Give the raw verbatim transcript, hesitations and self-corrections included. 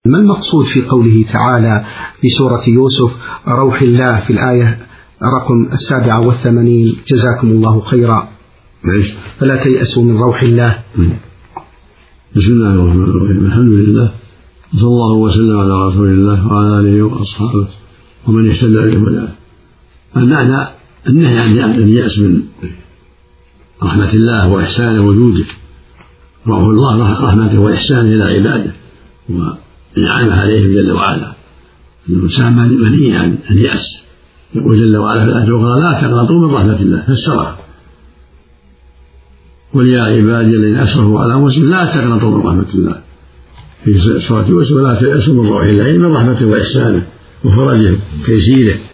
ما المقصود في قوله تعالى في سورة يوسف روح الله في الآية رقم السابعة والثمانين؟ جزاكم الله خيرا. فلا تيأسوا من روح الله. بسم الله الرحمن الرحيم. الحمد لله صلى الله وسلم على رسول الله وعلى آله وأصحابه ومن اهتدى بهداه. المعنى النهي عن اليأس من رحمة الله وإحسانه وجوده، وهو الله رحمته وإحسانه إلى عباده ونعمه عليهم جل وعلا. الإنسان منهي عن اليأس، يقول جل وعلا في الآية الأخرى لا تقنطوا من رحمة الله فسرها قل يا عبادي الذين أسرفوا على أنفسهم لا تقنطوا من رحمة الله في سورة يوسف ولا تيأسوا من روح الله من رحمته وإحسانه وفرجه وتيسيره.